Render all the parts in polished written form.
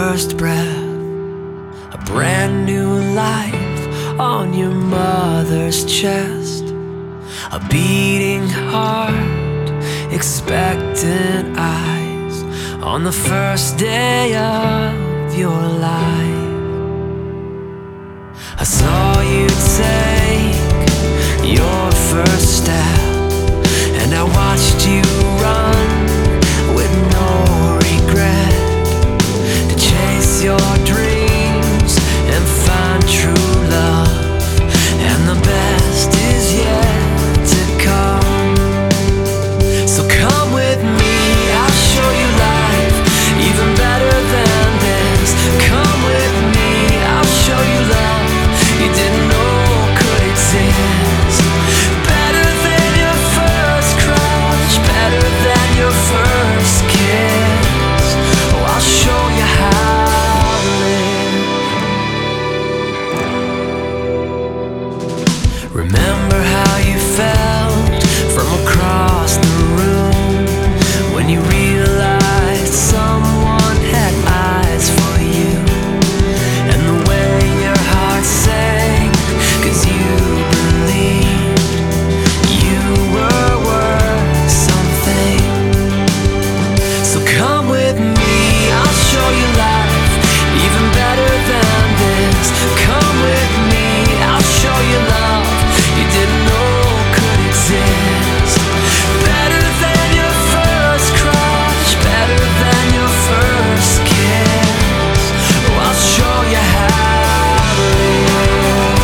first breath, a brand new life on your mother's chest, a beating heart, expectant eyes on the first day of your life. I saw you take your first step, and I watched you run with no regret to chase your dreams and find true love, and the best is yet to come. So come with me, I'll show you life even better than this. Come with me, I'll show you love you didn't know could exist. Better than your first crush, better than your first kiss. Oh, I'll show you how to live. Remember how you felt from across the room when you realized someone had eyes for you, and the way your heart sang, 'cause you believed you were worth something. So come with me, I'll show you life even better than this. Come with me, I'll show you love you didn't know could exist. Better than your first crush, better than your first kiss. Oh, I'll show you how to live.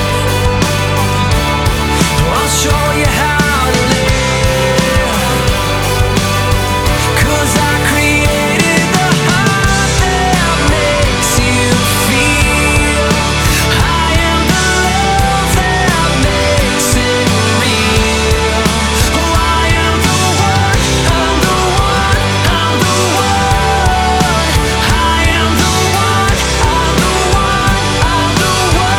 Oh, I'll show you how to live. 'Cause I created the heart that makes you feel. I am the love that makes it real. Oh, I am the one, I'm the one, I'm the one. I am the one, I'm the one, I'm the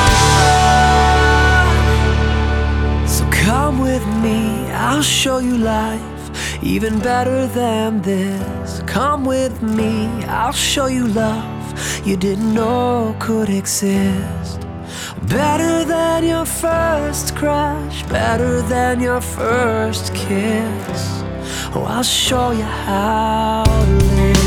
one. So come with me, I'll show you life even better than this. Come with me, I'll show you love you didn't know could exist. Better than your first crush, better than your first kiss. Oh, I'll show you how to live.